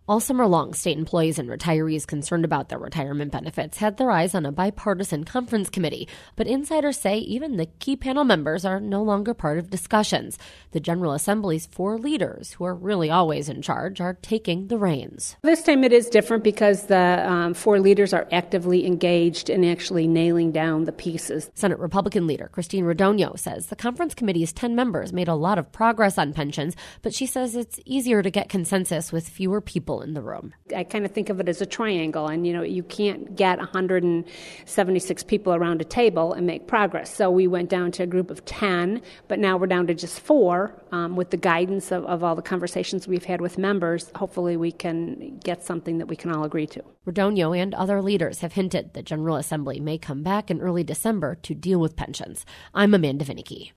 All summer long, state employees and retirees concerned about their retirement benefits had their eyes on a bipartisan conference committee, but insiders say even the key panel members are no longer part of discussions. The General Assembly's 4 leaders, who are really always in charge, are taking the reins. This time it is different because the 4 leaders are actively engaged in actually nailing down the pieces. Senate Republican leader Christine Rodonio says the conference committee's 10 members made a lot of progress on pensions, but she says it's easier to get consensus with fewer people in the room. I kind of think of it as a triangle, and you can't get 176 people around a table and make progress. So we went down to a group of 10, but now we're down to just 4. With the guidance of all the conversations we've had with members, hopefully we can get something that we can all agree to. Rodonio and other leaders have hinted the General Assembly may come back in early December to deal with pensions. I'm Amanda Vinicky.